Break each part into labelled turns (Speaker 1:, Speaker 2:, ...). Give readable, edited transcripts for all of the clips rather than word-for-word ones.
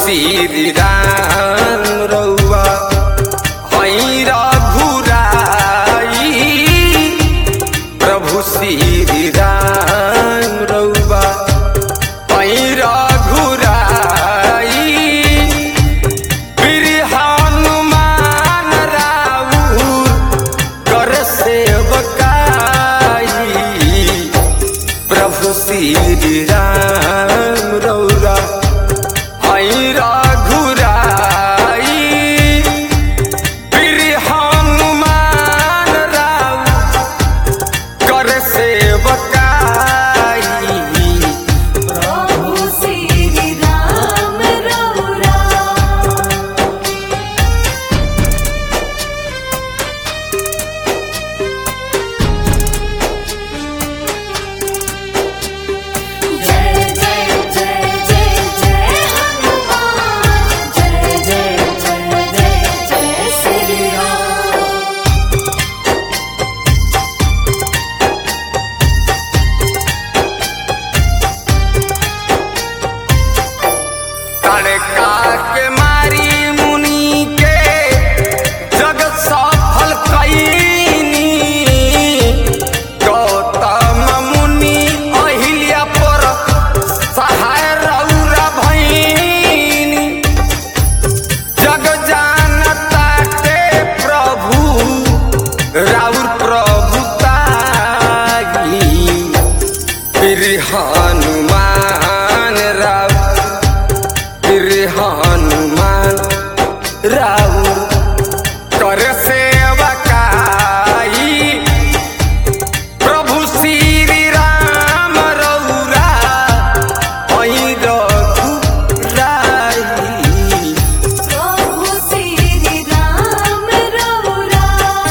Speaker 1: श्री राम रउआ हई रघुराई। प्रभु श्री राम रउआ हई रघुराई। वीर हनुमान राउर कर सेवकाई। प्रभु श्री राम रउआ हई रघुराई। वीर हनुमान राउर कर सेवकाई।
Speaker 2: प्रभु श्री राम रउआ जय जय जय जय जय हनुमान। जय जय जय जय जय श्री राम।
Speaker 1: तड़का के मारी मुनि के जग सफल कईनी। गौतम मुनि अहिल्या पर सहाय रउरा भईनी। जग जानता के प्रभु राउर प्रभुताई। वीर हनुमान राउर वीर हनुमान राउर कर सेवकाई। प्रभु श्री राम रउरा हई रघुराई।
Speaker 2: प्रभु श्री राम रउआ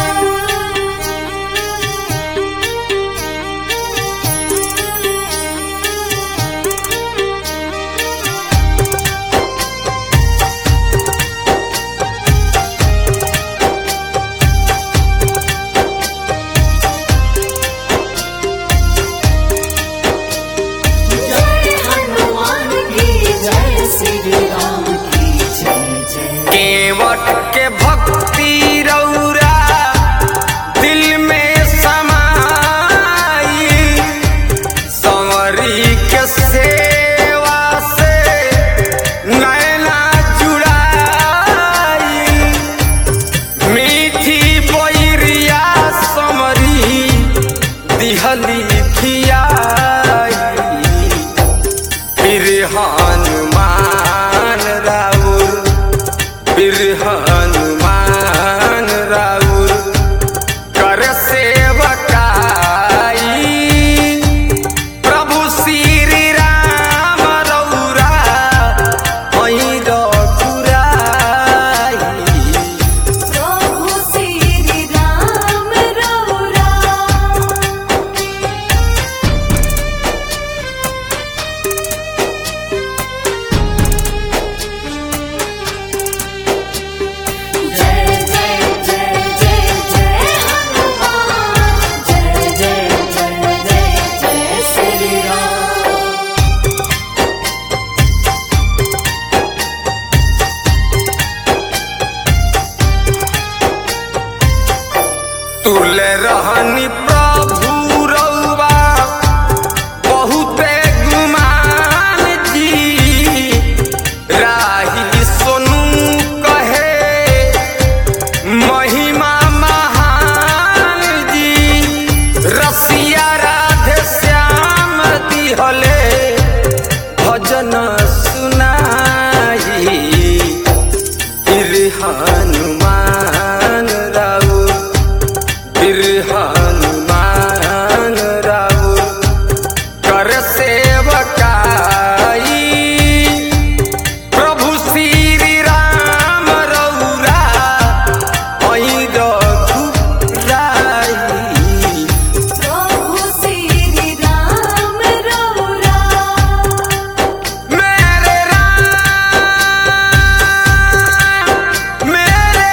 Speaker 2: जय हनुमान की जय श्री राम की जय जय।
Speaker 1: केवट के भक्ति रउरा दिल में समाई। संवरी के सेवा से नैना जुड़ाई। मीठी बोइरिया समरी दिहली खियाई। वीर हनुमान राउर वीर हनुमान राउर कर सेवकाई। प्रभु श्री राम रउरा हई रघुराई।
Speaker 2: प्रभु श्री राम रउआ जय जय जय जय जय हनुमान। जय जय जय जय जय श्री राम।
Speaker 1: तुल रहनी प्रभु रउआ बहुते गुमान जी। राही सोनू कहे महिमा महान जी। रसिया राधे श्याम दिहले भजन सुनाई। वीर हनुमान राउर वीर हनुमान राउर कर सेवकाई। प्रभु श्री राम रउरा हई रघुराई।
Speaker 2: प्रभु श्री राम रउआ
Speaker 1: मेरे राम मेरे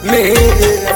Speaker 1: मेरे